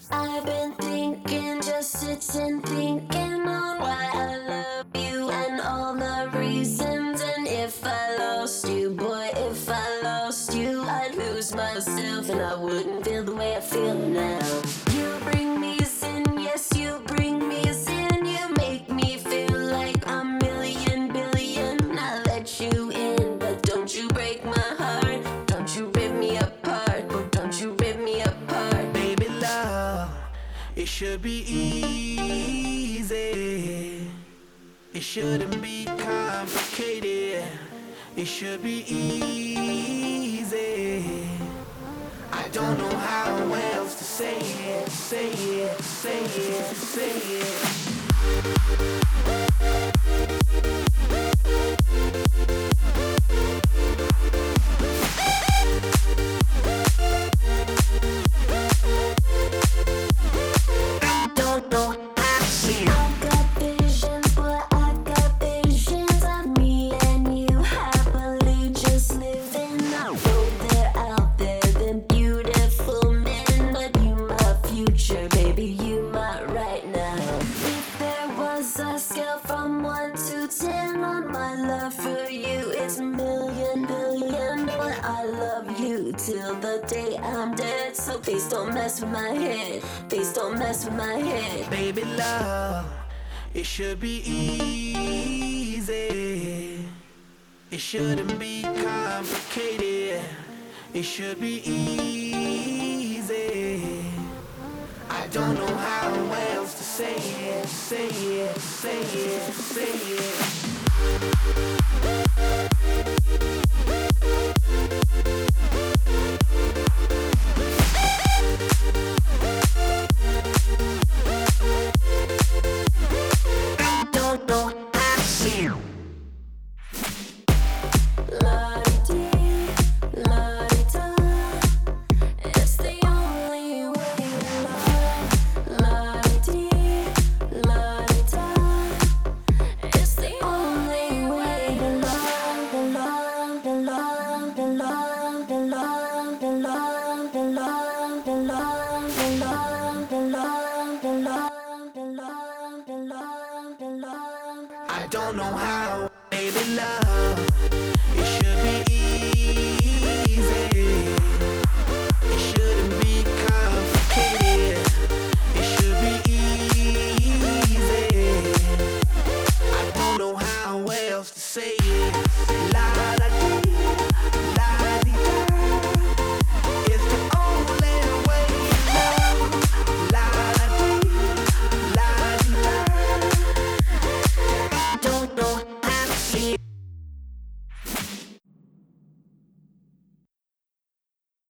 I've been thinking, just sitting thinking on why I love you and all the reasons. And if I lost you, boy, if I lost you, I'd lose myself and I wouldn't feel the way I feel now. You bring me sin, yes, you bring me sin. You make me feel like I'm million billion. I let you in, but don't you break my heart. Don't you rip me apart, oh, don't you rip me apart. Baby love, it should be easy. It shouldn't be complicated. It should be easy. I don't know how else to say it, say it, say it, say it. Don't know how to see it. I got visions, boy, I got visions of me and you happily just living. I know they're out there, them beautiful men, but you my future, baby, you my right now. If there was a scale from 1 to 10 on my love for you, it's million billion. But I love you till the day I'm dead, so please don't mess with my head. Please don't mess with my head. Baby love, it should be easy. It shouldn't be complicated. It should be easy. I don't know how else to say it, say it, say it, say it. Don't know how to see it. La-di-dee, la-di-da. It's the only way to love. La-di-dee, la-di-da. It's the only way to love, to love, to love, to love, to love, to love, to love, to love, to love, to love, to love, to love, to love, to love. I don't know how, baby love. It should be easy. It shouldn't be complicated. It should be easy. I don't know how else to say it. Love.